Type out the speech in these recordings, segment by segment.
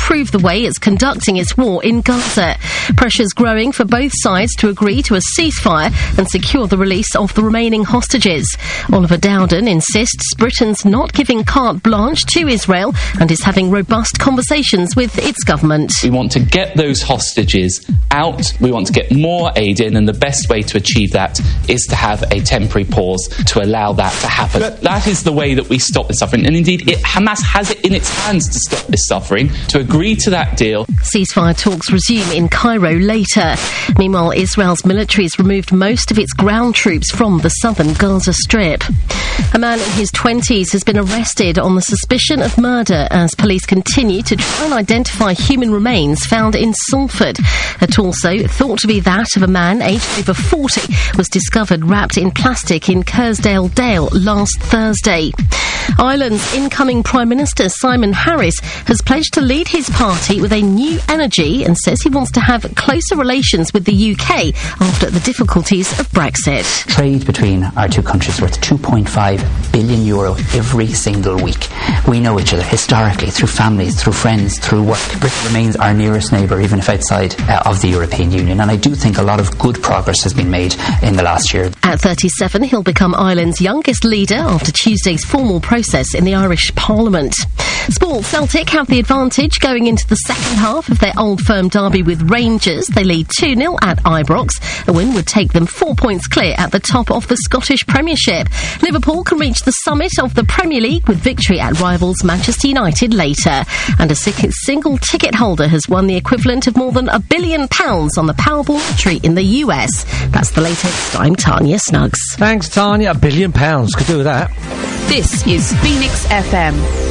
improve the way it's conducting its war in Gaza. Pressure's growing for both sides to agree to a ceasefire and secure the release of the remaining hostages. Oliver Dowden insists Britain's not giving carte blanche to Israel and is having robust conversations with its government. We want to get those hostages out. We want to get more aid in, and the best way to achieve that is to have a temporary pause to allow that to happen. That is the way that we stop the suffering. And indeed, Hamas has it in its hands to stop this suffering, to agree to that deal. Ceasefire talks resume in Cairo later. Meanwhile, Israel's military has removed most of its ground troops from the southern Gaza Strip. A man in his 20s has been arrested on the suspicion of murder as police continue to try and identify human remains found in Salford. A torso, thought to be that of a man aged over 40, was discovered wrapped in plastic in Kersdale Dale last Thursday. Ireland's incoming Prime Minister Simon Harris has pledged to lead his party with a new energy and says he wants to have closer relations with the UK after the difficulties of Brexit. Trade between our two countries worth €2.5 billion every single week. We know each other historically, through families, through friends, through work. Britain remains our nearest neighbour, even if outside of the European Union, and I do think a lot of good progress has been made in the last year. At 37, he'll become Ireland's youngest leader after Tuesday's formal process in the Irish Parliament. Sport, Celtic have the advantage going into the second half of their Old Firm derby with Rangers. They lead 2-0 at Ibrox. A win would take them 4 points clear at the top of the Scottish Premiership. Liverpool can reach the summit of the Premier League with victory at rivals Manchester United later. And a single ticket holder has won the equivalent of more than £1 billion on the Powerball lottery in the US. That's the latest. I'm Tanya Snuggs. Thanks, Tanya. £1 billion. Could do with that. This is Phoenix FM.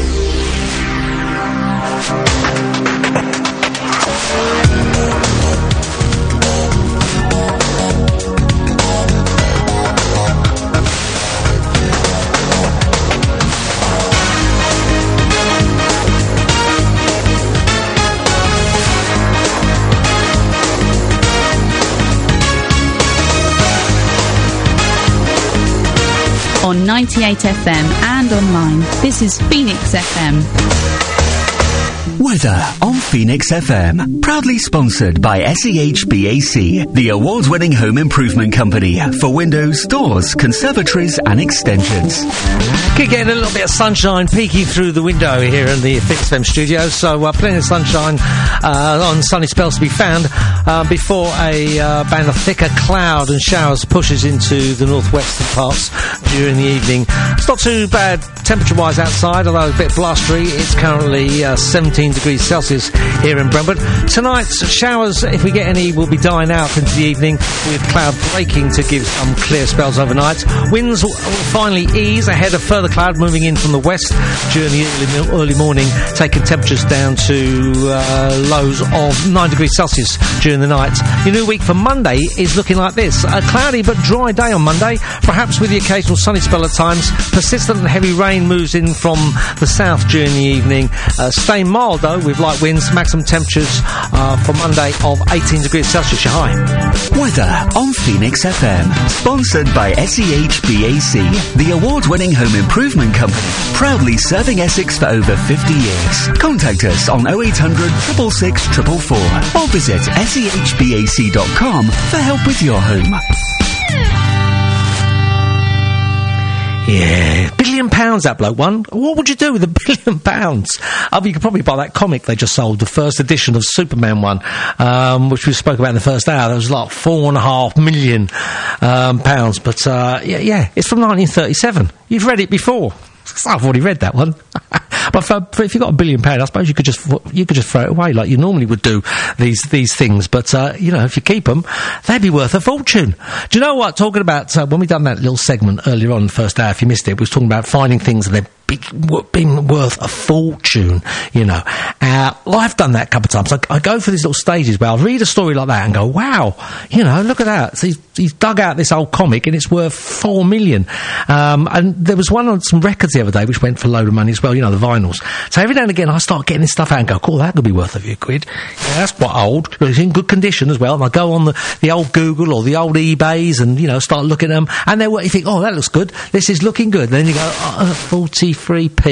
On 98 FM and online, this is Phoenix FM. Weather on Phoenix FM. Proudly sponsored by SEHBAC, the award-winning home improvement company for windows, doors, conservatories and extensions. Keep getting a little bit of sunshine peeking through the window here in the Phoenix FM studio, so plenty of sunshine on sunny spells to be found before a band of thicker cloud and showers pushes into the northwestern parts during the evening. It's not too bad temperature-wise outside, although a bit blustery. It's currently 17 degrees Celsius here in Brentford. Tonight's showers, if we get any, will be dying out into the evening with cloud breaking to give some clear spells overnight. Winds will finally ease ahead of further cloud moving in from the west during the early morning, taking temperatures down to lows of 9 degrees Celsius during the night. Your new week for Monday is looking like this. A cloudy but dry day on Monday, perhaps with the occasional sunny spell at times. Persistent and heavy rain moves in from the south during the evening. Staying mild though with light winds. Maximum temperatures for Monday of 18 degrees Celsius, your high. Weather on Phoenix FM. Sponsored by SEHBAC, the award-winning home improvement company. Proudly serving Essex for over 50 years. Contact us on 0800 666 444 or visit sehbac.com for help with your home. Yeah, £1 billion that bloke won. What would you do with £1 billion? You could probably buy that comic they just sold, the first edition of Superman one, which we spoke about in the first hour. That was like £4.5 million pounds. But yeah, it's from 1937. You've read it before. I've already read that one. But if you've got £1 billion, I suppose you could just throw it away like you normally would do these things. But if you keep them, they'd be worth a fortune. Do you know what? Talking about when we done that little segment earlier on in the first hour, if you missed it, we was talking about finding things that they've been worth a fortune. I've done that a couple of times. I go for these little stages where I'll read a story like that and go, wow, look at that. So he's dug out this old comic and it's worth $4 million. And there was one on some records the other day which went for a load of money as well, the vinyls. So every now and again I start getting this stuff out and go, cool, that could be worth a few quid. Yeah, that's quite old, but it's in good condition as well. And I go on the old Google or the old eBays and, start looking at them. And then you think, oh, that looks good. This is looking good. Then you go, 43p.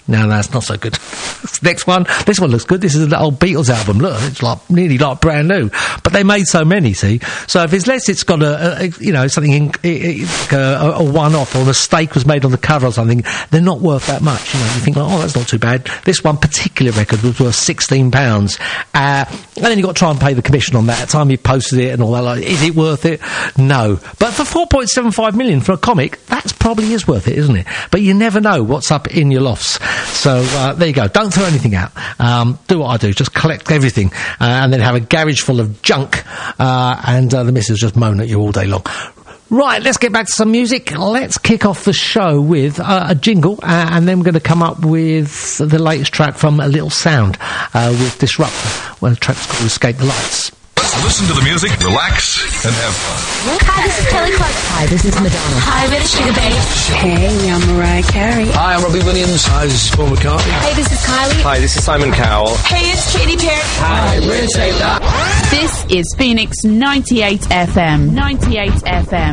No, that's not so good. Next one. This one looks good. This is an old Beatles album. Look, it's like nearly like brand new. But they made so many, see? So if it's got something a one-off, or a mistake was made on the cover or something, they're not worth that much. You think, oh, that's not too bad. This one particular record was worth £16. And then you've got to try and pay the commission on that. At the time you posted it and all that, like, is it worth it? No. But for 4.75 million for a comic, that probably is worth it, isn't it? But you never know what's up in your lofts. So there you go. Don't throw anything out. Do what I do. Just collect everything and then have a garage full of junk and the missus just moan at you all day long. Right, let's get back to some music. Let's kick off the show with a jingle, and then we're going to come up with the latest track from A Little Sound with Disruptor. Well, the track's called Escape the Lights. Let's listen to the music, relax, and have fun. Hi, this is Kelly Clarkson. Hi, this is Madonna. Hi, this is Sugar Babe. Hey, I'm Mariah Carey. Hi, I'm Robbie Williams. Hi, this is Paul McCartney. Hey, this is Kylie. Hi, this is Simon Cowell. Hey, it's Katy Perry. Hi, we're Taylor. This is Phoenix 98 FM. 98 FM.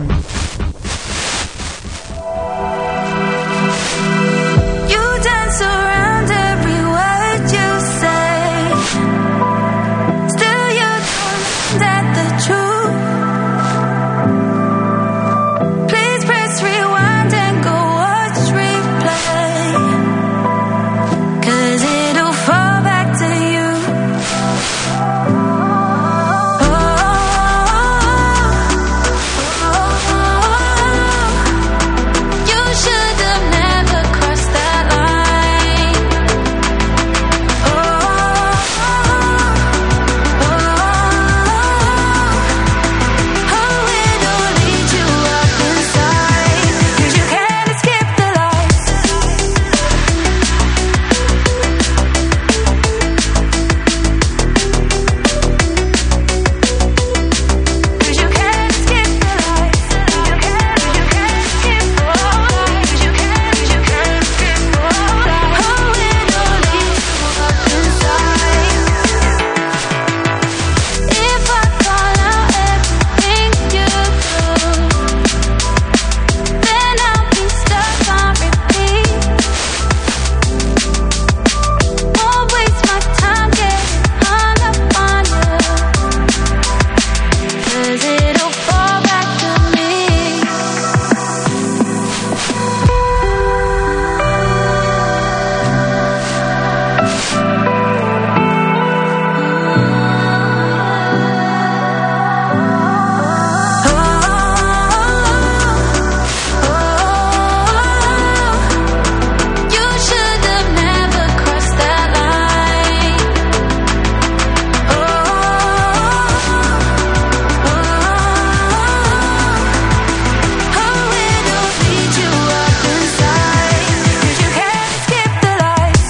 You dance around every word you say. Still you don't at the truth. Please press rewind and go watch replay. 'Cause it'll fall back to you. You should have never crossed that line. It'll lead you up inside. 'Cause you can't escape the lights. 'Cause you can't escape the lights. You can't escape the lights. 'Cause you can't escape the lights. It'll lead you up inside. If I call out everything you do, then I'll be stuck on repeat. Won't waste my time getting hung up on you. 'Cause it'll fall back to me. You should have never crossed that line. It'll lead you up inside. 'Cause you can't escape the lights.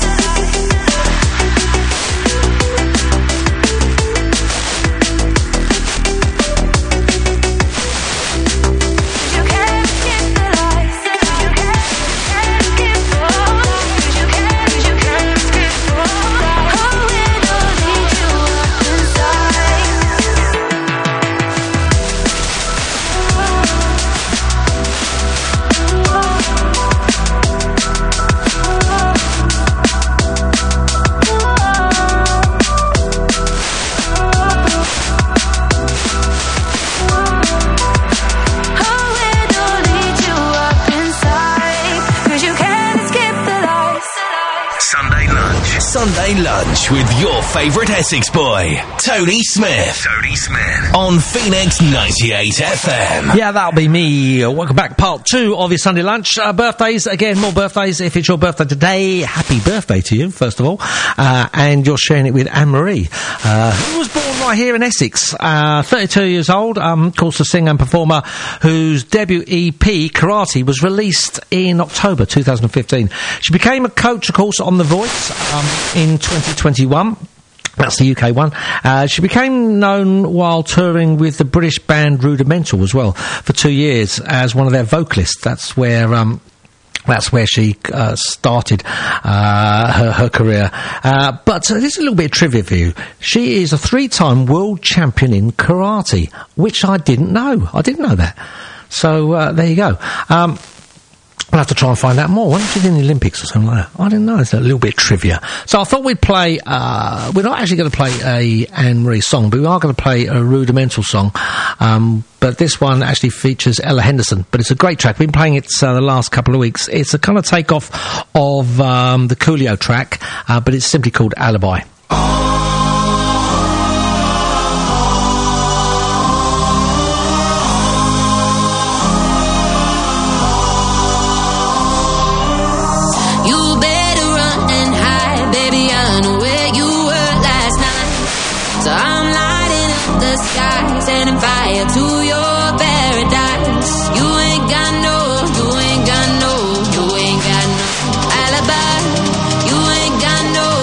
You can't escape the lights. You can't escape the lights. You can't escape the lights. It'll lead you up inside. It'll lead you up inside. 'Cause you can't escape the lights. Sunday lunch. Sunday lunch with your favourite Essex boy, Tony Smith. Tony Smith. On Phoenix 98 FM. Yeah, that'll be me. Welcome back, part 2 of your Sunday lunch. Birthdays, again, more birthdays. If it's your birthday today, happy birthday to you, first of all. And you're sharing it with Anne-Marie, who was born right here in Essex. 32 years old, of course, a singer and performer whose debut EP, Karate, was released in October 2015. She became a coach, of course, on The Voice in 2021. That's the UK one. She became known while touring with the British band Rudimental as well for 2 years as one of their vocalists. That's where she started her career. But there's a little bit of trivia for you. She is a 3-time world champion in karate, which I didn't know. I didn't know that. So there you go. We'll have to try and find out more. When did you do in the Olympics or something like that? I don't know. It's a little bit of trivia. So I thought we'd play, we're not actually going to play a Anne-Marie song, but we are going to play a Rudimental song. But this one actually features Ella Henderson, but it's a great track. We've been playing it the last couple of weeks. It's a kind of takeoff of the Coolio track, but it's simply called Alibi. Setting fire to your paradise. You ain't got no alibi. You ain't got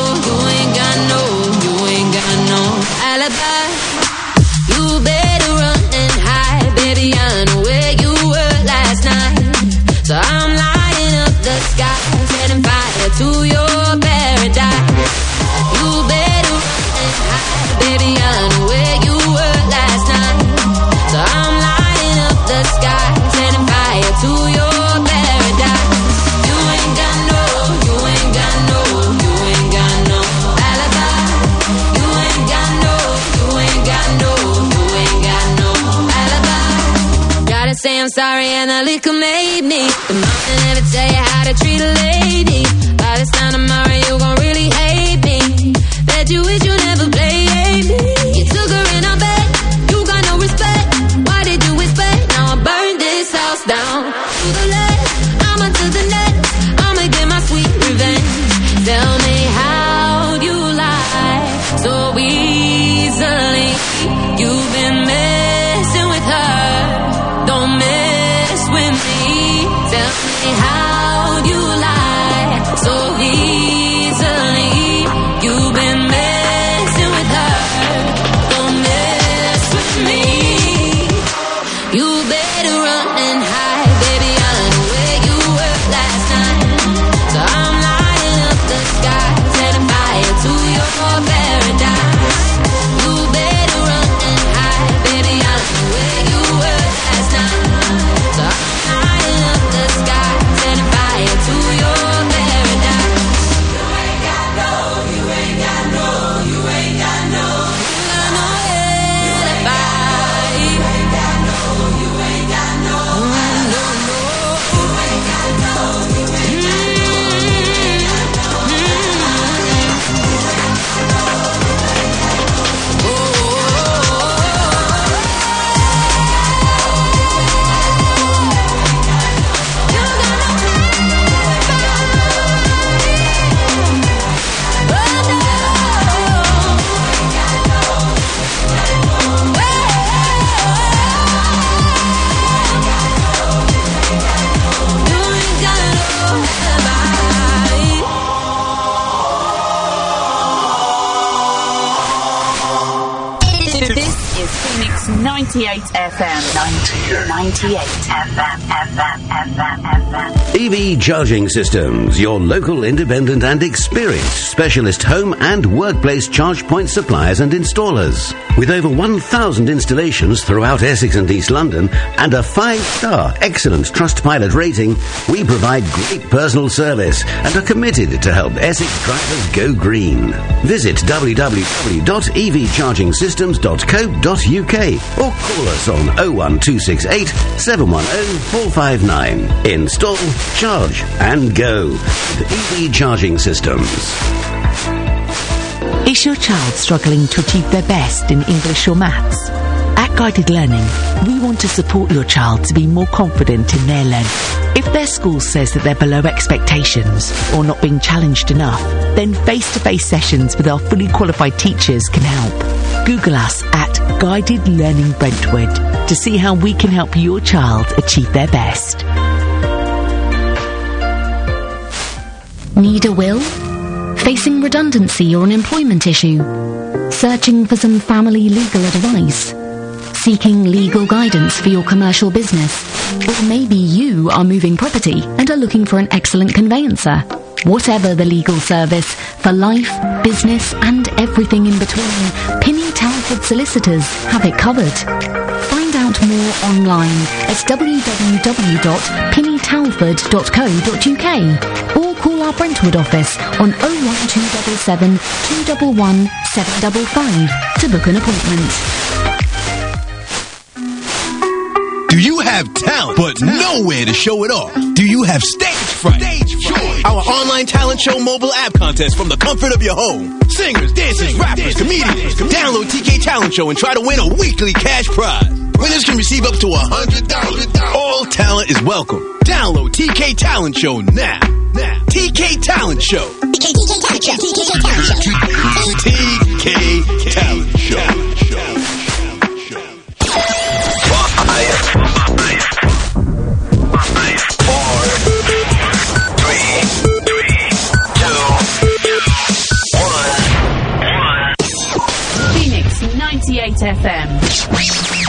no alibi. You better run and hide, baby. I know where you were last night. So I'm lighting up the sky, setting fire to your paradise. You better run and hide, baby. I know where you were last night. So I'm lighting up the sky, setting fire to your paradise. You ain't got no alibi. You ain't got no alibi. Gotta say I'm sorry and the liquor made me. The mountain never tell you how to treat a lady. By this time tomorrow you gon' really hate me. Bet you wish you never played me. You took her in her bed, you got no respect. Why did you expect? Now I burn this house down to the left, I'ma to the next. I'ma get my sweet revenge. Tell me how you lie so easily. You've been messing with her, don't mess with me. Tell me how you lie so easily. You've been messing with her, don't mess with me. You better run and hide, baby. I know where you were last night. So I'm lighting up the sky, setting fire to your paradise. You better run and hide, baby. I know where you were last night. So I'm lighting up the sky, setting fire to your paradise. You ain't got no alibi. You ain't got no This is Phoenix 98 FM. 98 FM. EV Charging Systems, your local independent and experienced specialist home and workplace charge point suppliers and installers. With over 1,000 installations throughout Essex and East London and a 5-star excellent Trustpilot rating, we provide great personal service and are committed to help Essex drivers go green. Visit www.evchargingsystems.co.uk or call us on 01268 710 459. Install, charge and go with EV Charging Systems. Is your child struggling to achieve their best in English or maths? At Guided Learning, we want to support your child to be more confident in their learning. If their school says that they're below expectations or not being challenged enough, then face-to-face sessions with our fully qualified teachers can help. Google us at Guided Learning Brentwood to see how we can help your child achieve their best. Need a will? Facing redundancy or an employment issue? Searching for some family legal advice? Seeking legal guidance for your commercial business? Or maybe you are moving property and are looking for an excellent conveyancer. Whatever the legal service, for life, business and everything in between, Pinny Telford Solicitors have it covered. Find out more online at www.pinnytelford.co.uk. talford.co.uk or call our Brentwood office on 01277 211 755 to book an appointment. Do you have talent, but nowhere to show it off? Do you have stage fright? Join our online talent show mobile app contest from the comfort of your home. Singers, dancers, rappers, comedians. Download TK Talent Show and try to win a weekly cash prize. Winners can receive up to $100. All talent is welcome. Download TK Talent Show now. TK Talent Show. TK Talent Show. TK Talent Show. Phoenix 98 FM.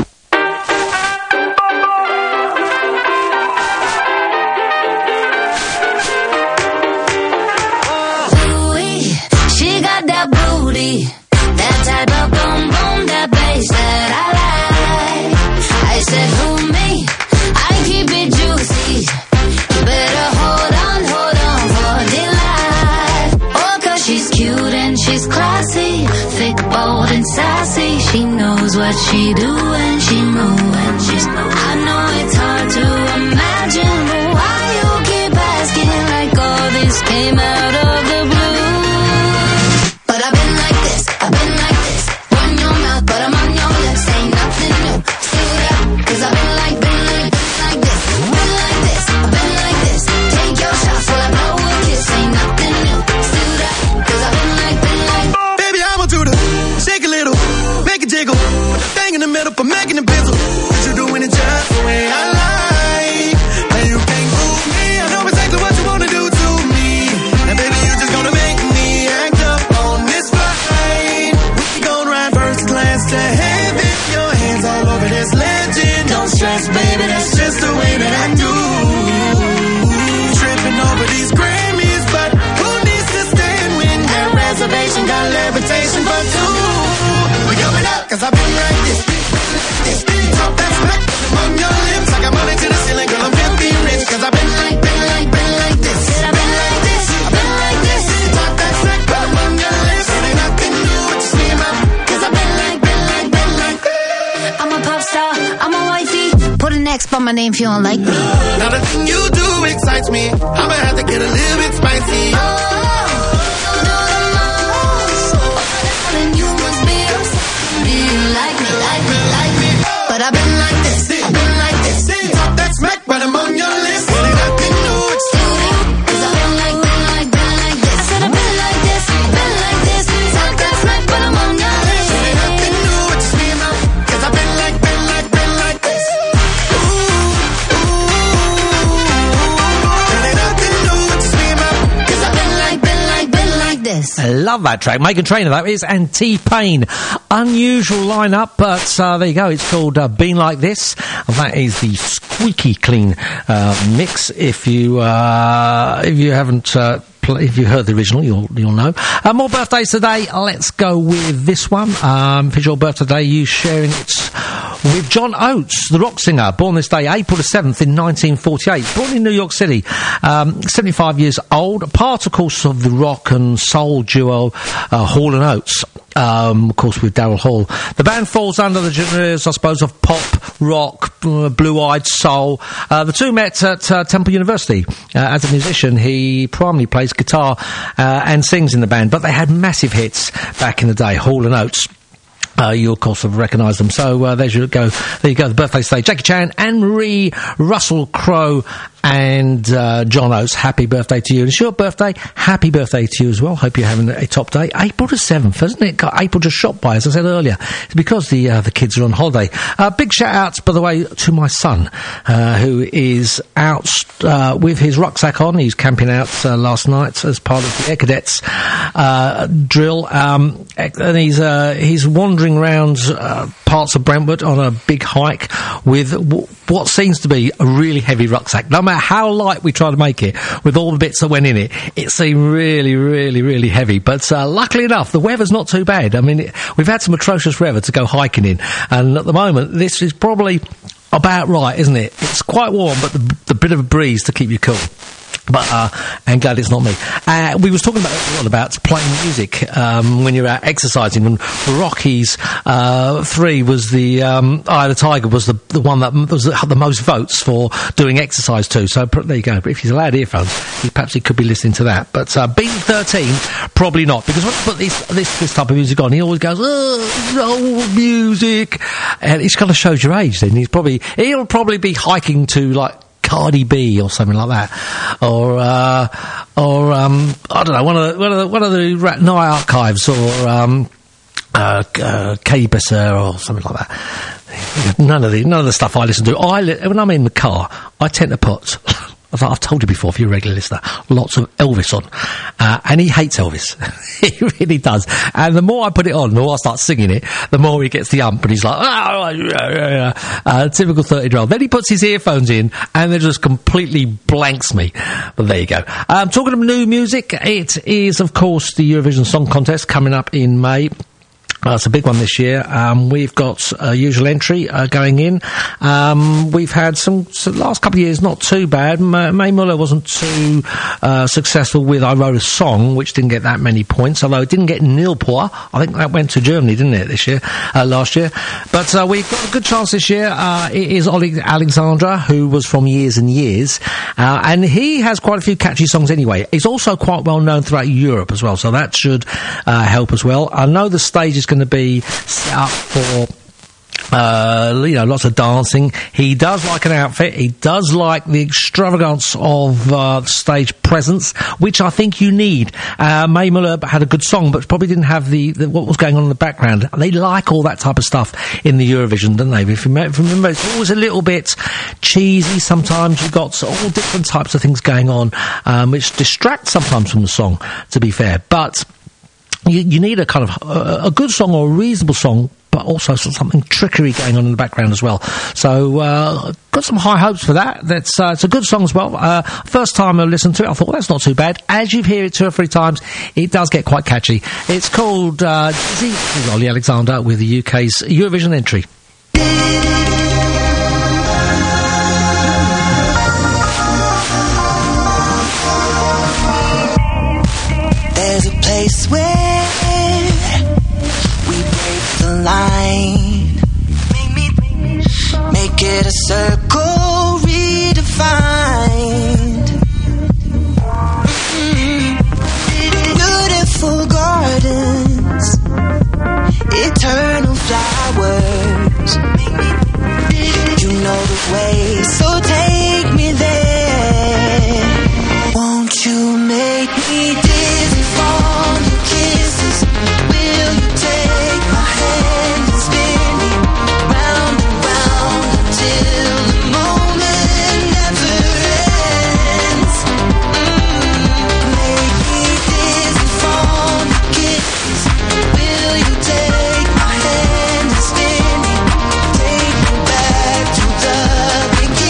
She got that booty, that type of boom boom, that bass that I like. I said, who me? I keep it juicy. You better hold on for dear life. Oh, 'cause she's cute and she's classy, thick, bold and sassy. She knows what she do and she moves. I know it's hard to imagine, but why you keep asking like all this came out of the blue? But I've been like this, run your mouth, but I'm on your lips, ain't nothing new, suit up, 'cause I've been like this, I've been like this, take your shots while I blow a kiss, ain't nothing new, suit up, 'cause I've been like Baby, I want you to shake a little, make it jiggle, put the thing in the middle for making it bizzle, 'cause you're doing it just the way I like, and you can't fool me, I know exactly what you wanna do to me, and baby, you just gonna make me act up on this flight, we gon' ride first class to heaven, your hands all over this legend, don't stress, baby, that's just the way that I do, tripping over these Grammys, but who needs to stand when that reservation got levitation for two, we going up, 'cause I've been like this, talk that smack on your lips, I got money to the ceiling, girl, I'm filthy rich, 'cause I've been like this, I've been like this, talk that smack on your lips, it ain't nothing new, what you scream out, 'cause I've been like this. I'm a pop star, I'm a wifey, put an X by my name if you don't like me. Now the thing you do excites me, I'ma have to get a little bit spicy. Then you must be upset. Do you like me? But I've been like this, talk that smack, but I'm on your list, it ain't nothing new, it's 'cause I've been like this. I said I've been like this, talk that smack, but I'm on your list. it ain't nothing new, what you scream out, 'cause I've been like this. It ain't nothing new, what you scream out, 'Cause I've been like this. I love that track. Megan Trainor, that is, and T-Pain. Unusual lineup, but there you go. It's called Been Like This. And that is the squeaky clean mix. If you haven't if you heard the original, you'll know. More birthdays today. Let's go with this one. For your birthday, you sharing it with John Oates, the rock singer, born this day, April the 7th in 1948. Born in New York City, 75 years old. Part, of course, of the rock and soul duo Hall & Oates. Of course, with Daryl Hall. The band falls under the genres, I suppose, of pop, rock, blue-eyed soul. The two met at Temple University. As a musician, he primarily plays guitar and sings in the band, but they had massive hits back in the day, Hall & Oates. You, of course, have recognised them. So there you go. There you go. The birthday today. Jackie Chan, Anne Marie, Russell Crowe, and John Oates. Happy birthday to you. And it's your birthday. Happy birthday to you as well. Hope you're having a top day. April the 7th, isn't it? April just shot by, as I said earlier. It's because the kids are on holiday. Big shout outs, by the way, to my son, who is out with his rucksack on. He's camping out last night as part of the Air Cadets drill. And he's wandering around parts of Brentwood on a big hike with what seems to be a really heavy rucksack. No matter how light we try to make it, with all the bits that went in it, it seemed really, really, really heavy. But luckily enough, the weather's not too bad. I mean, we've had some atrocious weather to go hiking in, and at the moment, this is probably about right, isn't it? It's quite warm, but the bit of a breeze to keep you cool. But, and glad it's not me. We was talking about playing music, when you're out exercising, and Rocky's, 3 was the, Eye of the Tiger was the one that was the most votes for doing exercise too. So, there you go. But if he's allowed earphones, he could be listening to that. But, B13, probably not. Because when I put this type of music on, he always goes, old music. And it kind of shows your age then. He'll probably be hiking to, like, Cardi B or something like that, or I don't know, one of the Night Archives, or Katie Besser or something like that. None of the stuff I listen to. When I'm in the car, I tend to put. I've told you before, if you're a regular listener, lots of Elvis on. And he hates Elvis. He really does. And the more I put it on, the more I start singing it, the more he gets the ump, and he's like, typical 30-year-old. Then he puts his earphones in, and they just completely blanks me. But there you go. Talking of new music, it is, of course, the Eurovision Song Contest coming up in May. It's a big one this year. We've got a usual entry going in. We've had some last couple of years not too bad. Mae Muller wasn't too successful with I Wrote a Song, which didn't get that many points, although it didn't get Nilpour. I think that went to Germany, didn't it, last year? But we've got a good chance this year. It is Ollie Alexandra, who was from Years and Years, and he has quite a few catchy songs anyway. He's also quite well known throughout Europe as well, so that should help as well. I know the stage is going to be set up for lots of dancing. He does like an outfit. He does like the extravagance of stage presence, which I think you need. Mae Muller had a good song, but probably didn't have the what was going on in the background. They like all that type of stuff in the Eurovision, don't they? If you remember, it's always a little bit cheesy. Sometimes you've got all different types of things going on, which distract sometimes from the song, to be fair. But you need a kind of a good song or a reasonable song, but also something trickery going on in the background as well. So, got some high hopes for that. It's a good song as well. First time I listened to it, I thought, well, that's not too bad. As you hear it 2 or 3 times, it does get quite catchy. It's called Dizzy. This is Ollie Alexander with the UK's Eurovision entry. There's a place where line. Make it a circle redefined. Beautiful gardens, eternal flowers. You know the way, so take me there. Won't you make me dizzy from your kisses? Will you take my hand and spin me round and round until the moment never ends? Make me dizzy from your kisses. Will you take my hand and spin me? Take me back to the beginning.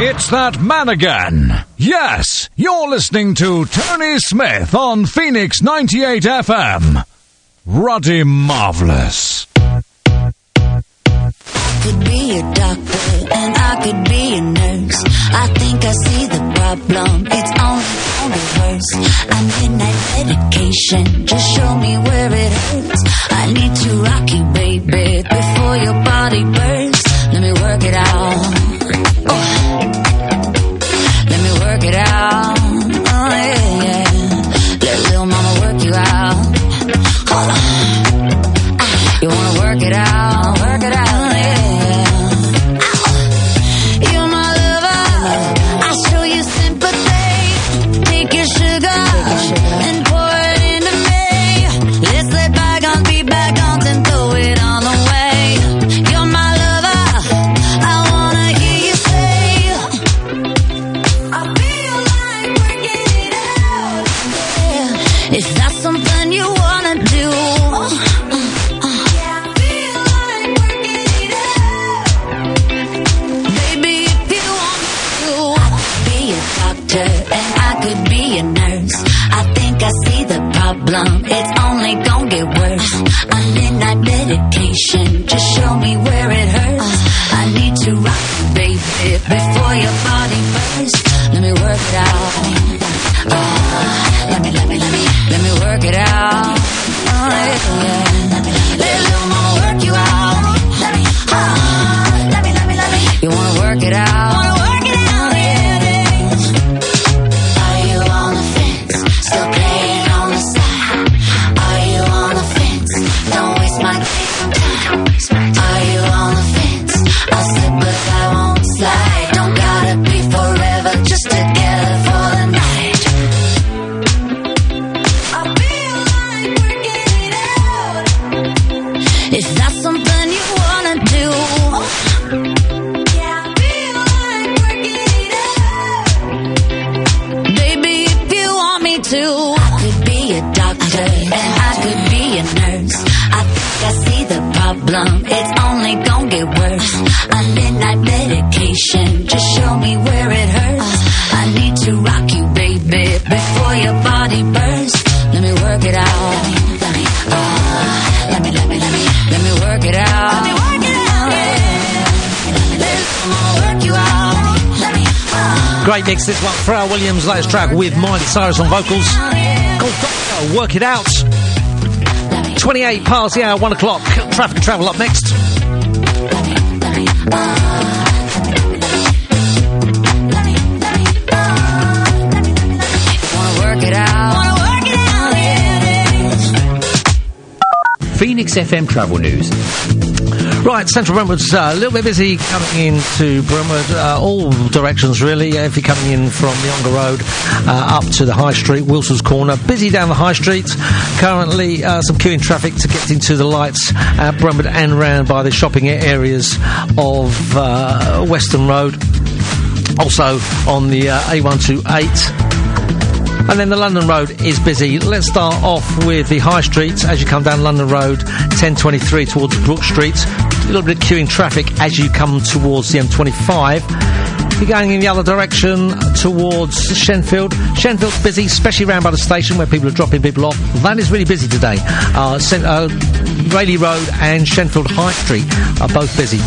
It's that man again. Yes, you're listening to Tony Smith on Phoenix 98 FM. Ruddy Marvellous. Could be a doctor and I could be a nurse. I think I see the problem. It's only worse. I need medication. Just show me where it hurts. I need to rock you, baby, before your body bursts. Let me work it out. Let me work it out. Oh yeah, yeah. Let little mama work you out. Hold on. You wanna work it out? Work it out. It's only gonna get worse. I need night medication. Just show me where it hurts. I need to rock you, baby, before your body bursts. Let me work it out. Let me work it out. Oh, yeah. Let little mama work you out. You wanna work it out? It's only gonna get worse. I need night medication. Just show me where it hurts. I need to rock you, baby, before your body bursts. Let me work it out. Let me work it out. Let me work you out. Great mix, this one. Pharrell Williams' latest track with Miley Cyrus on vocals. Called Doctor, Work It Out. 28 past the hour, 1 o'clock. Traffic and travel up next. Phoenix FM travel news. Right, Central Brentwood's a little bit busy coming into Brentwood, all directions really. If you're coming in from the Ongar Road up to the High Street, Wilson's Corner, busy down the High Street. Currently, some queuing traffic to get into the lights at Brentwood and round by the shopping areas of Western Road. Also on the A128. And then the London Road is busy. Let's start off with the High Street. As you come down London Road, 1023 towards Brook Street. A little bit of queuing traffic as you come towards the M25. If you're going in the other direction towards Shenfield, Shenfield's busy, especially around by the station where people are dropping people off. That is really busy today. Rayleigh Road and Shenfield High Street are both busy.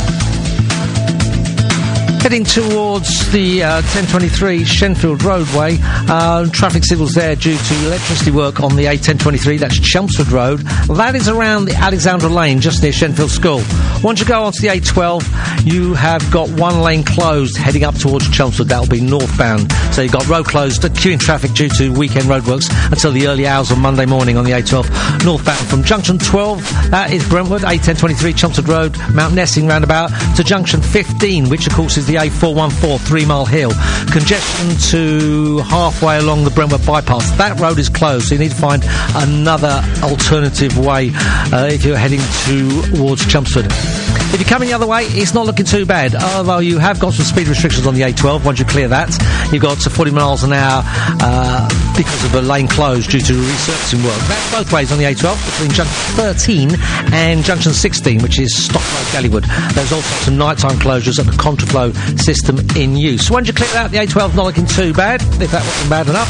Heading towards the 1023 Shenfield roadway, traffic signals there due to electricity work on the A1023, that's Chelmsford Road. That is around the Alexandra Lane, just near Shenfield School. Once you go onto the A12, you have got one lane closed heading up towards Chelmsford. That will be northbound. So you've got road closed, queuing traffic due to weekend roadworks until the early hours on Monday morning on the A12. Northbound from Junction 12, that is Brentwood, A1023 Chelmsford Road, Mount Nessing roundabout, to Junction 15, which of course is the A414 3 Mile Hill. Congestion to halfway along the Brentwood bypass. That road is closed, so you need to find another alternative way if you're heading towards Chelmsford. If you're coming the other way, it's not looking too bad, although you have got some speed restrictions on the A12. Once you clear that, you've got 40 miles an hour because of a lane closed due to resurfacing work. That's both ways on the A12 between junction 13 and junction 16, which is Stock Road, Gallywood. There's also some nighttime closures and a contraflow system in use. So once you clear that, the A12 not looking too bad, if that wasn't bad enough.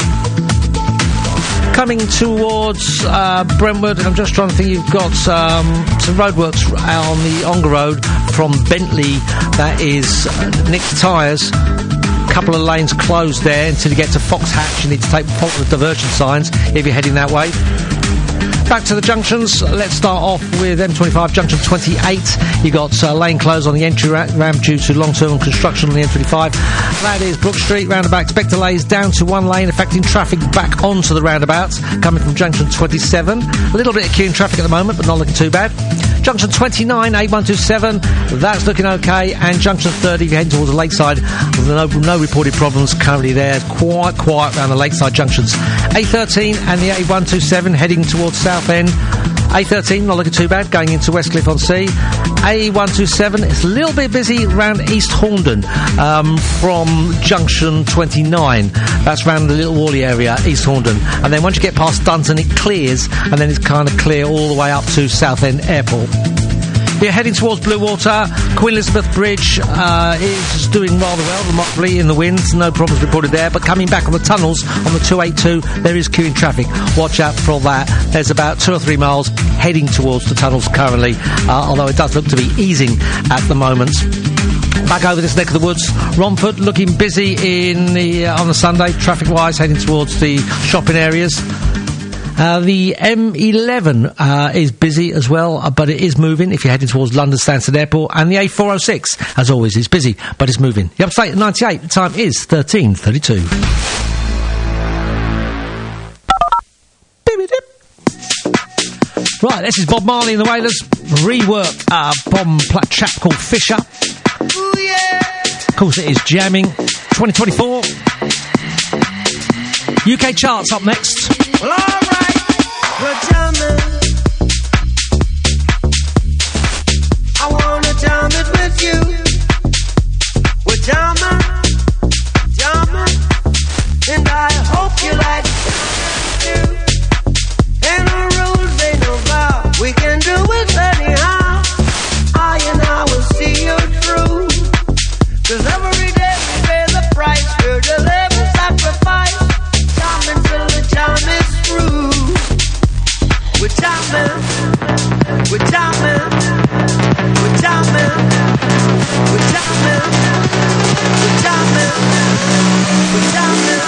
Coming towards Brentwood, I'm just trying to think, you've got some roadworks on the Ongar Road from Bentley. That is nicked tyres. Couple of lanes closed there until you get to Fox Hatch. You need to take fault of the diversion signs if you're heading that way. Back to the junctions. Let's start off with M25 junction 28. You got lane closed on the entry ramp due to long-term construction on the M25. That is Brook Street roundabout. Expect delays down to one lane, affecting traffic back onto the roundabouts coming from junction 27. A little bit of queuing traffic at the moment, but not looking too bad. Junction 29, A127, that's looking okay. And junction 30, if you're heading towards the lakeside, no reported problems currently there. Quite quiet around the lakeside junctions. A13 and the A127 heading towards Southend. A13, not looking too bad, going into Westcliff-on-Sea. A127, it's a little bit busy around East Horndon from junction 29. That's around the Little Whalley area, East Horndon. And then once you get past Dunton, it clears, and then it's kind of clear all the way up to Southend Airport. If you're heading towards Bluewater, Queen Elizabeth Bridge is doing rather well, remarkably, in the winds. No problems reported there. But coming back on the tunnels, on the 282, there is queuing traffic. Watch out for that. There's about 2 or 3 miles heading towards the tunnels currently, although it does look to be easing at the moment. Back over this neck of the woods, Romford looking busy on the Sunday, traffic-wise, heading towards the shopping areas. The M11 is busy as well, but it is moving if you're heading towards London Stansted Airport. And the A406, as always, is busy, but it's moving. The Upstate at 98, the time is 13:32. Right, this is Bob Marley and the Wailers. Rework bomb chap called Fisher. Ooh, yeah. Of course, it is jamming. 2024. UK charts up next. Well, alright, we're jamming. I wanna jam it with you. We're jamming, and I hope you like it too. Ain't no rules, ain't no vow. We can do it anyhow. I and I will see you through. 'Cause every day we pay the price. We're delivering sacrifice. Jamming till the jam is through. We're jamming, we're jamming, we're jamming, we're jamming, we're jamming, we're jamming.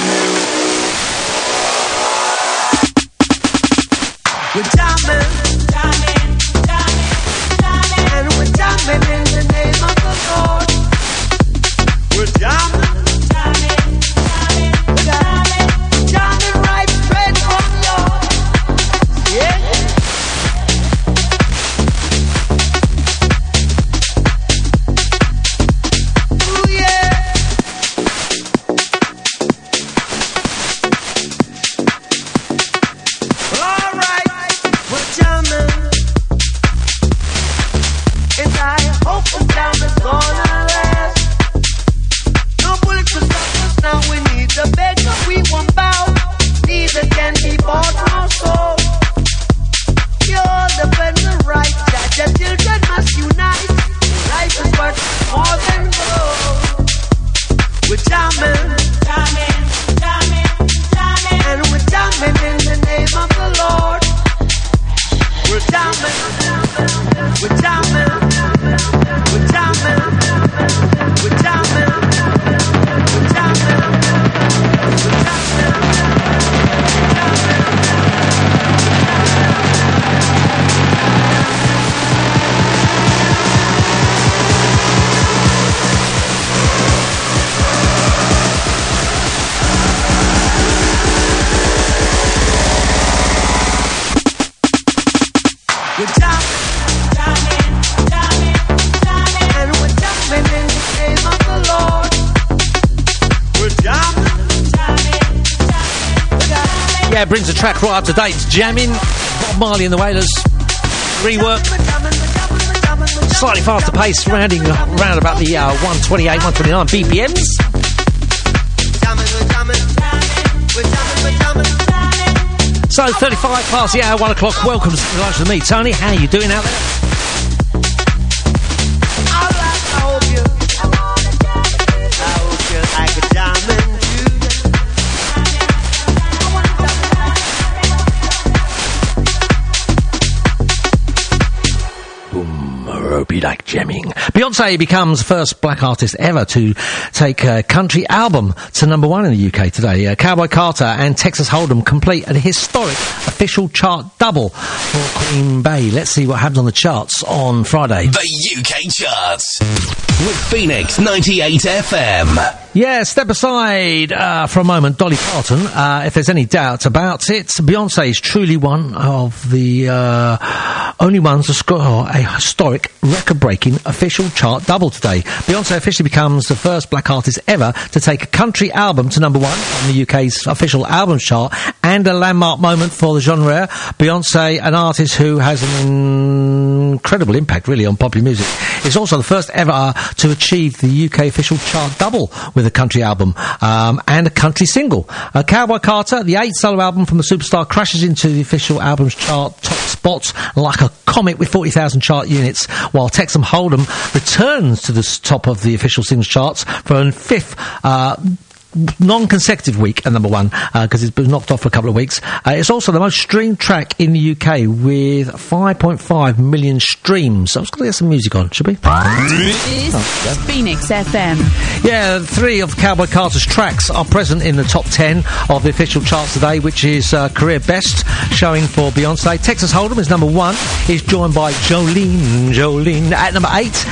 We're jamming, and we're jamming in the name of the Lord. We're jamming, jamming right straight from Lord. Yeah. Ooh, yeah. Well, all right, we're jamming, and I hope the jam is gonna last. No bullets to stop us now. We need the bed, but we won't bow. Neither can be bought nor sold. You're the better right. Judge and children must unite. Life is worth more than gold. We're jamming, and we're jamming in the name of the Lord. We're jamming, we're jamming, we're jamming, we're jamming, we're jamming, we're We're jamming, and we're jamming in the name of the Lord. We're jamming. Yeah, brings the track right up to date. It's jamming. Bob Marley and the Wailers. Rework. slightly faster pace, rounding around about the 128, 129 BPMs. So 35 past the hour, 1 o'clock. Welcome to the lunch with me, Tony. How are you doing out there? Like a diamond. Ropey like jamming. Beyonce becomes the first black artist ever to take a country album to number 1 in the UK today. Cowboy Carter and Texas Hold'em complete a historic official chart double for Queen Bey. Let's see what happens on the charts on Friday. The UK charts with Phoenix 98 FM. Yeah, step aside for a moment, Dolly Parton. If there's any doubt about it, Beyonce is truly one of the only ones to score a historic, record-breaking official chart double today. Beyonce officially becomes the first black artist ever to take a country album to number 1 on the UK's official albums chart, and a landmark moment for the genre. Beyonce, an artist who has an incredible impact, really, on popular music, is also the first ever to achieve the UK official chart double with a country album and a country single. Cowboy Carter, the 8th solo album from the superstar, crashes into the official albums chart top spots like a comet with 40,000 chart units, while Texas Hold'em returns to the top of the official singles charts for a 5th non-consecutive week at number 1 because it's been knocked off for a couple of weeks. It's also the most streamed track in the UK with 5.5 million streams. So I was going to get some music on, should we? This is Phoenix FM. Yeah, 3 of Cowboy Carter's tracks are present in the top 10 of the official charts today, which is career best showing for Beyonce. Texas Hold'em is number 1. Is joined by Jolene at number 8,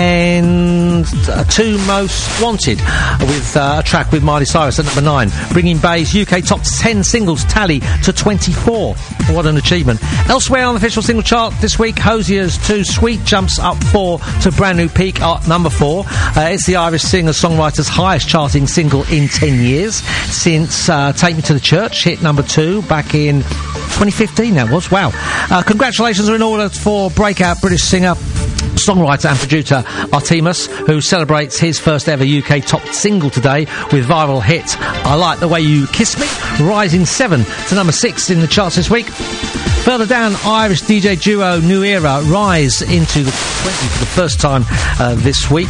and 2 Most Wanted with a track with Miley Cyrus at number 9, bringing Bey's UK top 10 singles tally to 24. What an achievement. Elsewhere on the official single chart this week, Hozier's Too Sweet jumps up 4 to Brand New Peak at number 4. It's the Irish singer-songwriter's highest charting single in 10 years, since Take Me to the Church hit number 2 back in 2015, that was. Wow. Congratulations are in order for breakout British singer, songwriter and producer Artemis, who celebrates his first ever UK top single today with viral hit I Like the Way You Kiss Me, rising 7 to number 6 in the charts this week. Further down, Irish DJ duo New Era rise into the 20 for the first time this week.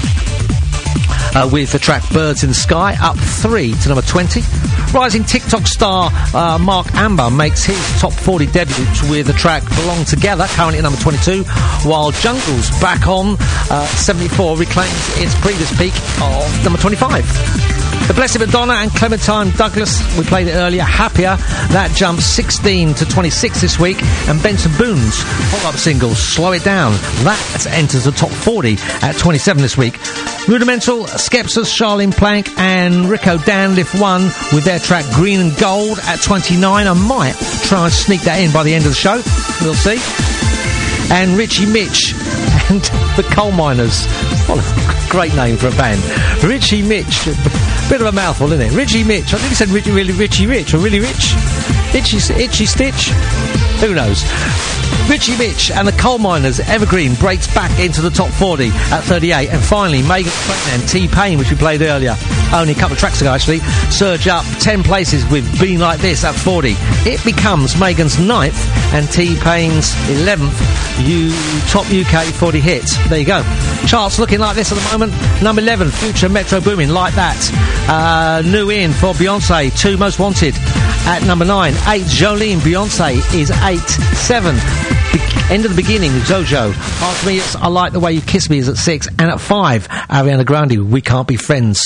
With the track Birds in the Sky, up 3 to number 20. Rising TikTok star Mark Amber makes his top 40 debut with the track Belong Together, currently at number 22, while Jungle's Back On 74 reclaims its previous peak of number 25. The Blessed Madonna and Clementine Douglas, we played it earlier, Happier, that jumps 16 to 26 this week, and Benson Boone's follow-up single, Slow It Down, that enters the top 40 at 27 this week. Rudimental, Skepsis, Charlene Plank and Rico Dan lift 1 with their track Green and Gold at 29. I might try and sneak that in by the end of the show, we'll see. And Richie Mitch and the Coal Miners. What a great name for a band. Richie Mitch. Bit of a mouthful, isn't it? Richie Mitch. I think he said Richie Rich or really rich. Itchy Stitch. Who knows? Richie Mitch and the Coal Miners' Evergreen breaks back into the top 40 at 38. And finally, Megan Trainor and T-Pain, which we played earlier, only a couple of tracks ago actually, surge up 10 places with Being Like This at 40. It becomes Megan's 9th and T-Pain's 11th top UK 40 hits. There you go. Charts looking like this at the moment. Number 11, Future Metro Boomin, Like That. New in for Beyonce, 2 Most Wanted at number 9. 8, Jolene, Beyonce is 8. 7, End of the Beginning, Zojo. After Me, I Like the Way You Kiss Me is at 6. And at 5, Ariana Grande, We Can't Be Friends.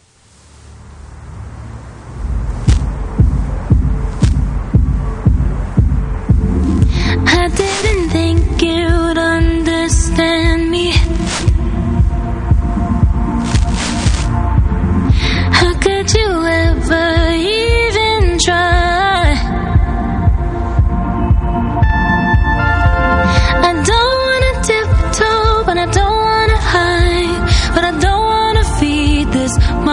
I didn't think you'd understand me. How could you ever even try? I don't wanna tiptoe, but I don't wanna hide. But I don't wanna feed this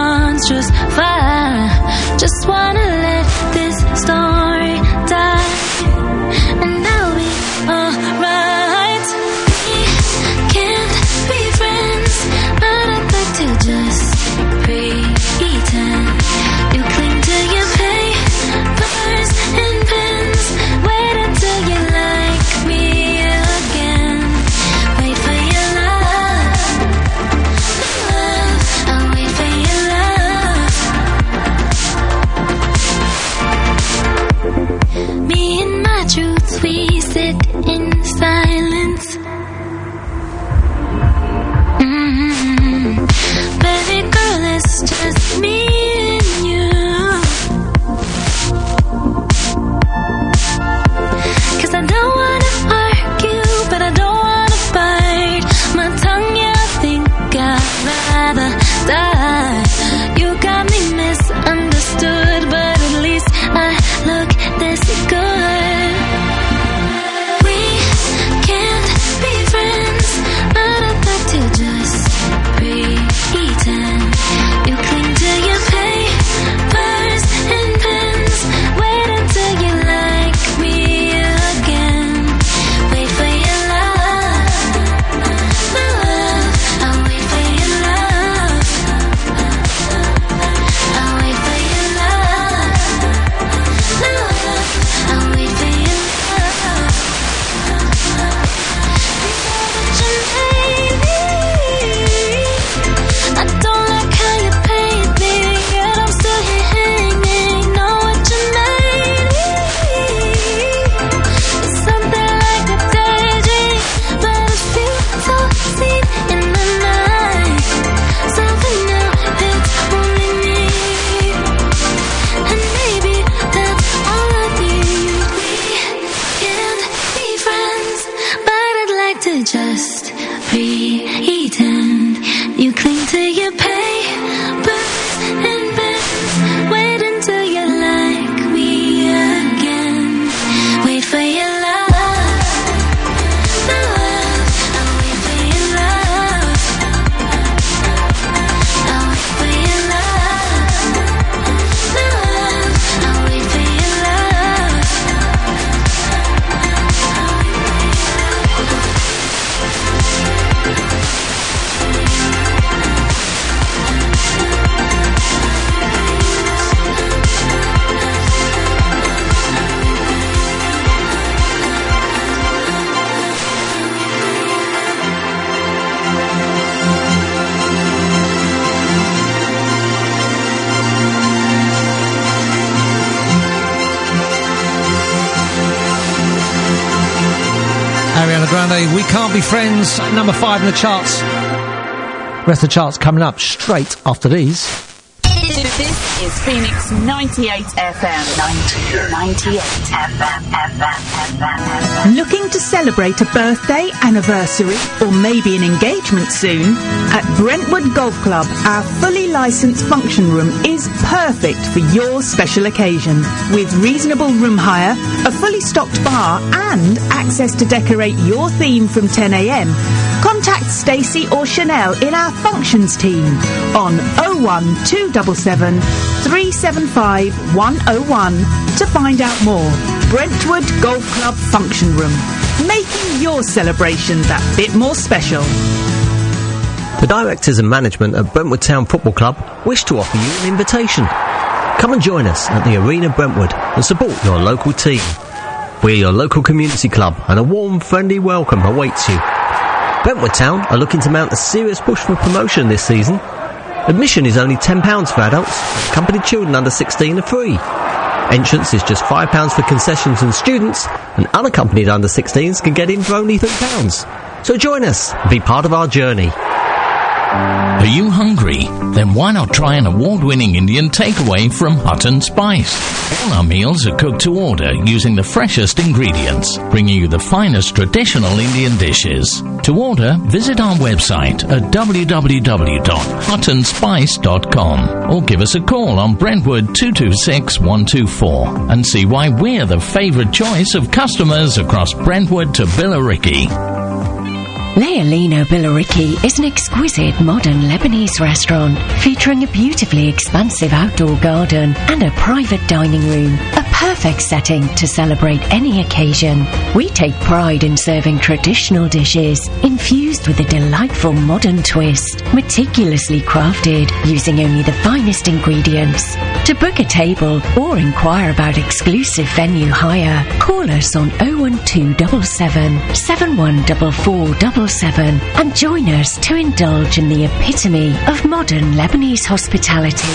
until you pay bills and bills. Wait until you like me again. Wait for your love. Ariana Grande, We Can't Be Friends, number 5 in the charts. Rest of the charts coming up straight after these. This is Phoenix 98 FM. 98 FM. Looking to celebrate a birthday, anniversary, or maybe an engagement soon? At Brentwood Golf Club, our fully licensed function room is perfect for your special occasion. With reasonable room hire, a fully stocked bar, and access to decorate your theme from 10 a.m, contact Stacey or Chanel in our functions team on 01277 375 101 to find out more. Brentwood Golf Club Function Room, making your celebration that bit more special. The directors and management at Brentwood Town Football Club wish to offer you an invitation. Come and join us at the Arena Brentwood and support your local team. We're your local community club and a warm, friendly welcome awaits you. Brentwood Town are looking to mount a serious push for promotion this season. Admission is only £10 for adults. Accompanied children under 16 are free. Entrance is just £5 for concessions and students, and unaccompanied under 16s can get in for only £3. So join us and be part of our journey. Are you hungry? Then why not try an award-winning Indian takeaway from Hutton Spice? All our meals are cooked to order using the freshest ingredients, bringing you the finest traditional Indian dishes. To order, visit our website at www.huttonspice.com or give us a call on Brentwood 226 124 and see why we're the favourite choice of customers across Brentwood to Billericay. Leolino Billericay is an exquisite modern Lebanese restaurant featuring a beautifully expansive outdoor garden and a private dining room, a perfect setting to celebrate any occasion. We take pride in serving traditional dishes infused with a delightful modern twist, meticulously crafted using only the finest ingredients. To book a table or inquire about exclusive venue hire, call us on 01277 714477 and join us to indulge in the epitome of modern Lebanese hospitality.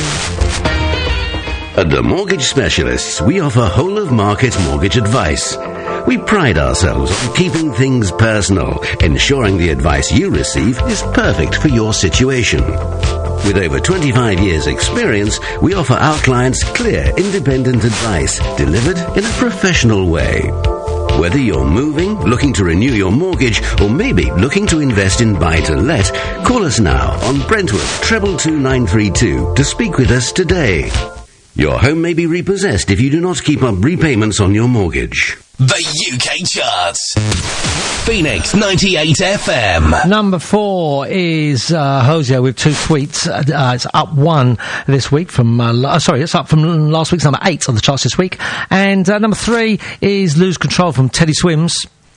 At The Mortgage Specialists, we offer whole-of-market mortgage advice. We pride ourselves on keeping things personal, ensuring the advice you receive is perfect for your situation. With over 25 years' experience, we offer our clients clear, independent advice delivered in a professional way. Whether you're moving, looking to renew your mortgage, or maybe looking to invest in buy-to-let, call us now on Brentwood 222 to speak with us today. Your home may be repossessed if you do not keep up repayments on your mortgage. The UK charts. Phoenix 98 FM. Number 4 is Hosier with 2 tweets. It's up 1 this week from... it's up from last week's number 8 on the charts this week. And number 3 is Lose Control from Teddy Swims.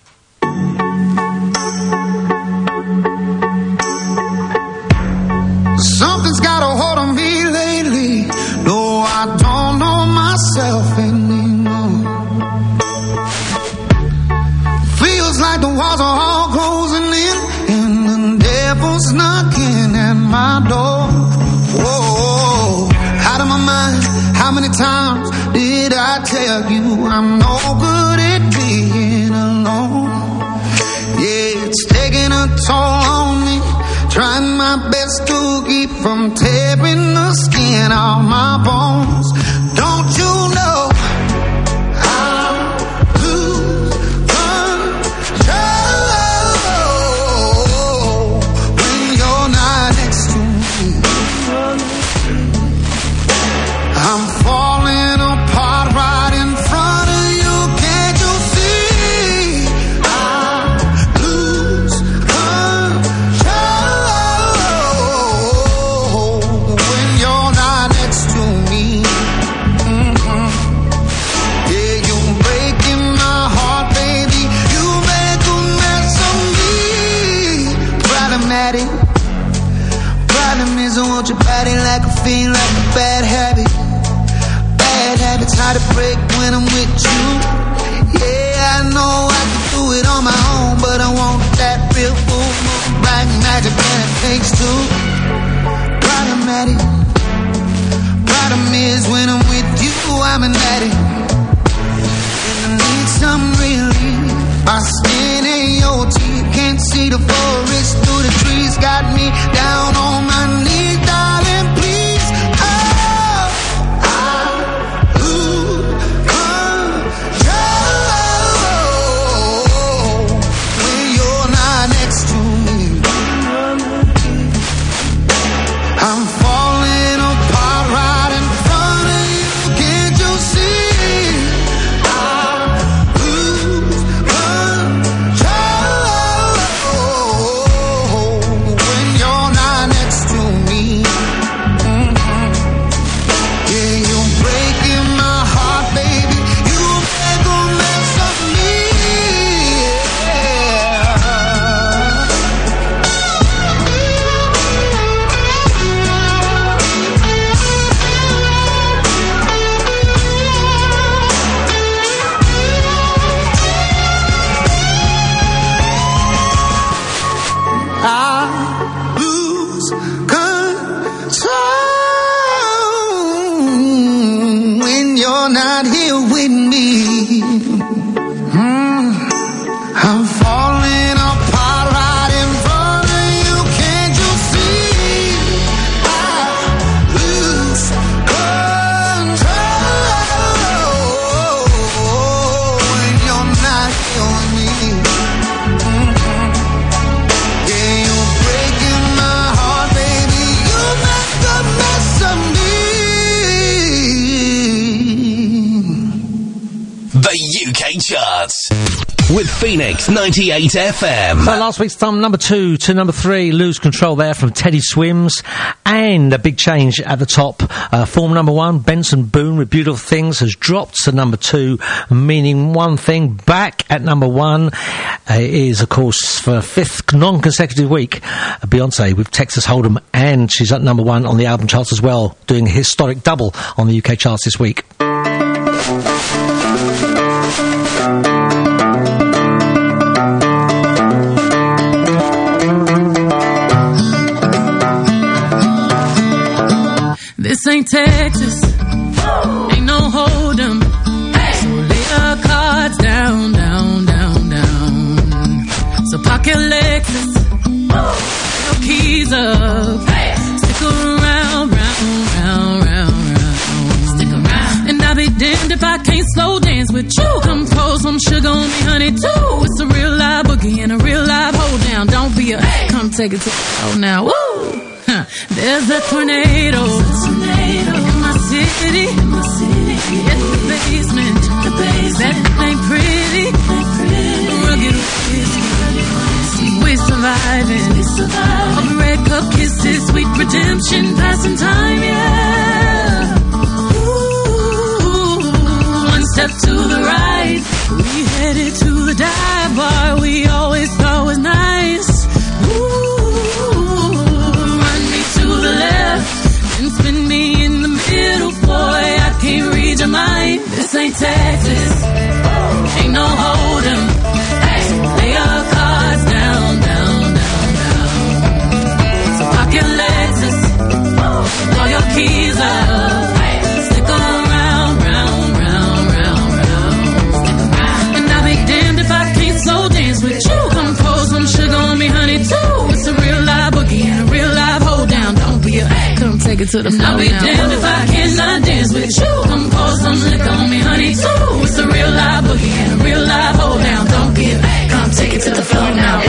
Something's got a hold on me lately. No, I don't know myself anymore. Feels like the walls are all closing in and the devil's knocking at my door. Whoa, out of my mind. How many times did I tell you I'm no good at being alone? Yeah, it's taking a toll on me. Trying my best to keep from tearing the skin off my bones. Don't you know I lose control when you're not next to me? feel like a bad habit. Bad habits hard to break when I'm with you. Yeah, I know I can do it on my own, but I want that real full moon black magic, and it takes two. Problematic. Problem is when I'm with you, I'm an addict. And I need some relief. My skin ain't your teeth. Can't see the forest through the trees. Got me down on my knees, darling, please. Oh, I lose control when you're not next to me. I'm falling apart right in front of you. Can't you see? I lose control when you're not next to me. Yeah, you're breaking my heart, baby. You make a mess of me. I lose control when you're not here with me. I'm falling apart right in front of you. Can't you see? I lose control when you're not here with me. Yeah, you're breaking my heart, baby. You make a mess of me. The UK charts with Phoenix 98 FM. So last week's number 2 to number 3, Lose Control there from Teddy Swims. And a big change at the top. Form number 1, Benson Boone with Beautiful Things has dropped to number 2, meaning one thing. Back at number 1 is, of course, for 5th non-consecutive week, Beyonce with Texas Hold'em, and she's at number 1 on the album charts as well, doing a historic double on the UK charts this week. This ain't Texas, ain't no hold'em. So lay your cards down, down, down, down. So pocket Lexus, your keys up. Stick around, round, round, round, round. Stick around. And I'll be damned if I can't slow dance with you. Come pour some sugar on me, honey, too. It's a real live boogie and a real live hold down. Don't be a, come take it to oh now, woo. There's a tornado in my city. It's the basement. That ain't pretty. Rugged whiskey. We surviving. All the red cup kisses, sweet redemption, passing time, yeah. Ooh, one step to the right. We headed to the dive bar we always thought was nice. And spin me in the middle, boy, I can't read your mind. This ain't Texas, ain't no hold'em. So lay your cards down, down, down, down. So pocket Lexus, throw your keys up. Stick around, round, round, round, round. And I'll be damned if I can't slow dance with you. Come pour some sugar on me, honey, too. It's a real live boogie and a real live hold down. Don't be a come take it to the floor. I'll be damned if I cannot dance with you. Come pour some liquor on me, honey, too. It's a real live boogie and a real live hold down. Don't be a come take it to the floor now.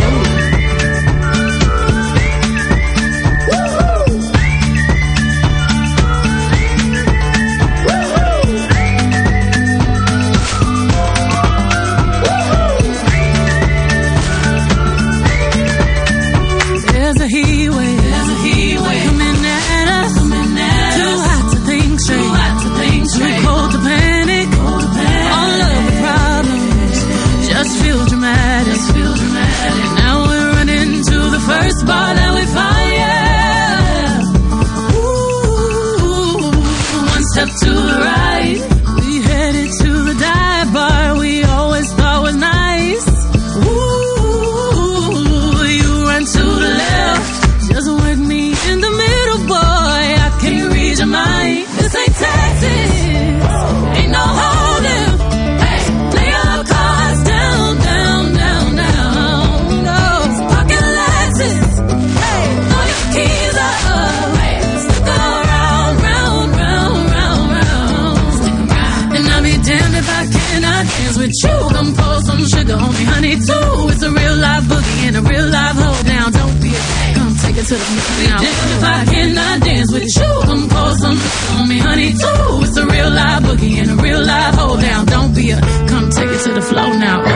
There's a heat wave coming at us. Too hot to think straight. Too cold to panic. All of the problems just feel dramatic. to the now. If I cannot dance with you, come pour some on me, honey, too. It's a real live boogie and a real live hold down. Don't be a, come take it to the flow now. Ooh.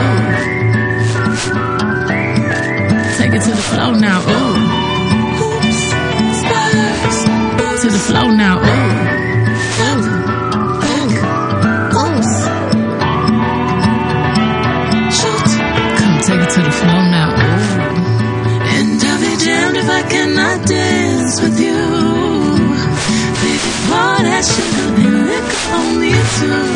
Take it to the flow now. Ooh. Oops, Spurs. To the flow now. Ooh. Take it to the floor now. Ooh. And I'll be damned if I cannot dance with you. Baby, pour that sugar and liquor on me too.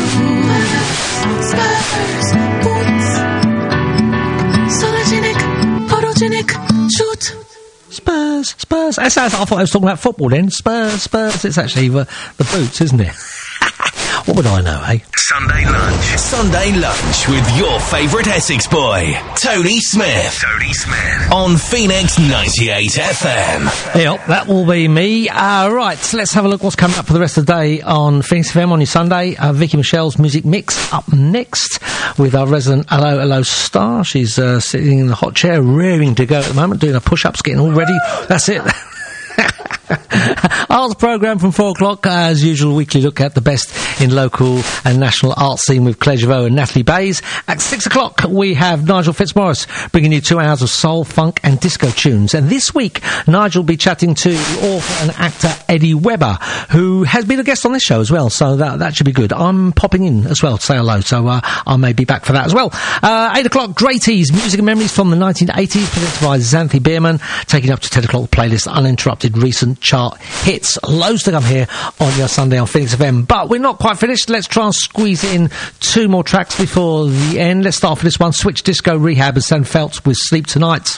Spurs, boots, photogenic, shoot. Spurs. That's how I thought I was talking about football then. Spurs. It's actually the boots, isn't it? What would I know, eh? Sunday lunch with your favourite Essex boy, Tony Smith. On Phoenix 98 FM. Yep, that will be me. Right, so let's have a look what's coming up for the rest of the day on Phoenix FM on your Sunday. Vicky Michelle's Music Mix up next with our resident Hello star. She's sitting in the hot chair, raring to go at the moment, doing her push-ups, getting all ready. That's it. Arts programme from 4 o'clock, as usual, weekly look at the best in local and national art scene with Claire Javot and Natalie Bays. At 6 o'clock, we have Nigel Fitzmaurice bringing you 2 hours of soul, funk and disco tunes. And this week, Nigel will be chatting to author and actor Eddie Webber, who has been a guest on this show as well, so that should be good. I'm popping in as well to say hello, so I may be back for that as well. 8 o'clock, Greytees, music and memories from the 1980s, presented by Xanthi Bierman, taking up to 10 o'clock the playlist, uninterrupted recent chart hits. Loads to come here on your Sunday on Phoenix FM. But we're not quite finished. Let's try and squeeze in 2 more tracks before the end. Let's start with this one. Switch Disco Rehab and Sam Feltz with Sleep Tonight.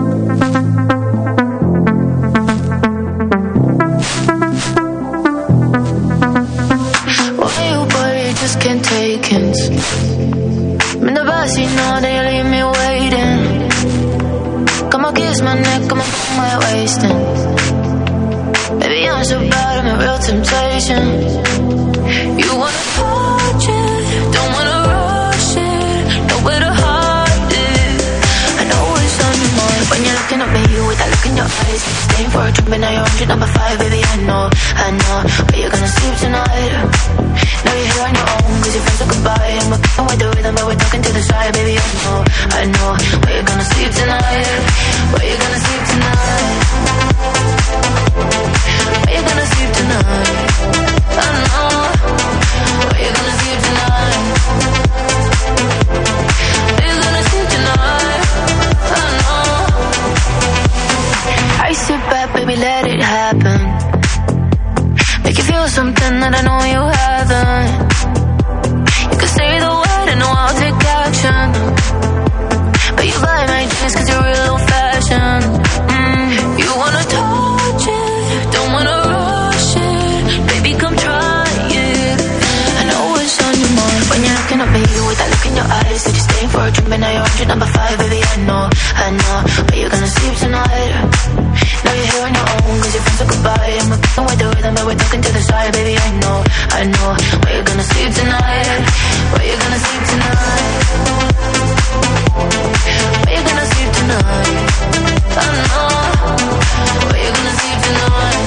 Why you worry, just can't take hints. I'm in the backseat now, then you leave me waiting. Come on, kiss my neck, come on, put my waist in. Baby, I'm so bad, I'm a real temptation. You wanna touch it, don't wanna rush it, nowhere to hide it. I know it's on your mind when you're looking at me with that look in your eyes. Staying for a trip and now you're on number 5, baby, I know. Where you're gonna sleep tonight. Now you're here on your own, cause your friends are goodbye. And we're f***ing with the rhythm, but we're talking to the side, baby, I know. Where you're gonna sleep tonight. Where you gonna sleep tonight. Where you gonna sleep tonight? I know. Where you gonna sleep tonight? Where you gonna sleep tonight? I know. I sit back, baby, let it happen. Make you feel something that I know you haven't. You can say the word and know I'll take action. But you buy my drinks cause you're real old fashioned. You wanna touch it, don't wanna rush it. Baby, come try it. I know it's on your mind when you're looking at me with that look in your eyes. Said you're staying for a drink, but now you're on number 5, baby, I know. Where you gonna sleep tonight? Now you're here on your own, cause your friends are goodbye. And we're f***ing with the rhythm, but we're talking to the side, baby, I know. Where you gonna sleep tonight? Where you gonna sleep tonight? Where you gonna sleep tonight? I know. Where you gonna sleep tonight?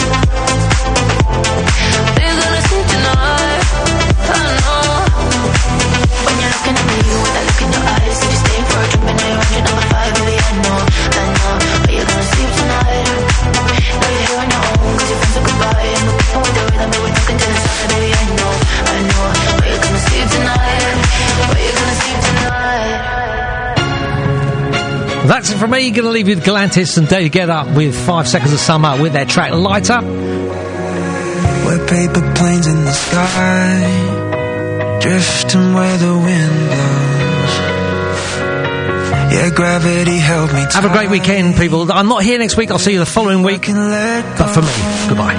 Where you gonna sleep tonight? I know. When you're looking at me with that look in your eyes, said you're staying for a drink, but now you're on number 5, baby, I know. Where you gonna sleep tonight? Now you're here on your own, cause your friends are goodbye. And we're f***ing with the rhythm, but we're talking to the side, baby, I know. Where you gonna sleep tonight? Where you gonna sleep tonight? That's it from me. Gonna leave you with Galantis and Day Get Up with 5 Seconds of Summer with their track Lighter. We're paper planes in the sky, drifting where the wind blows. Yeah, gravity held me tight. Have a great weekend, people. I'm not here next week. I'll see you the following week. But for me, goodbye.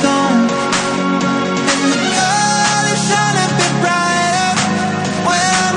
When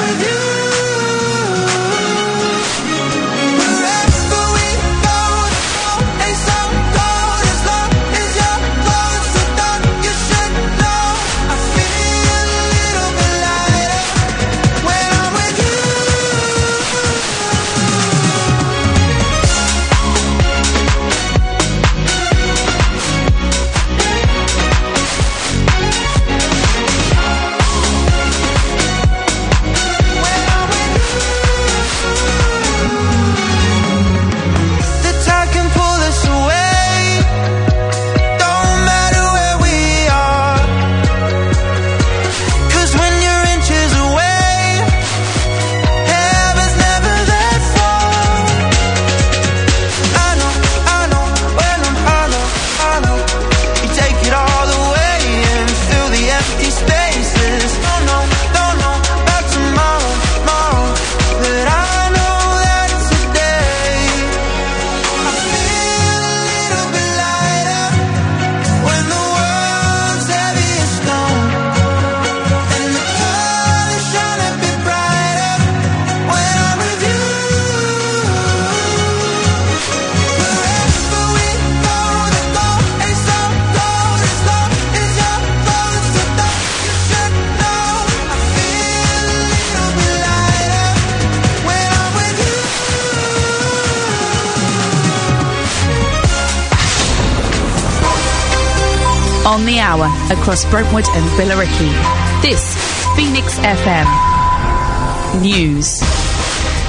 On the hour across Brentwood and Billericay. This is Phoenix FM News.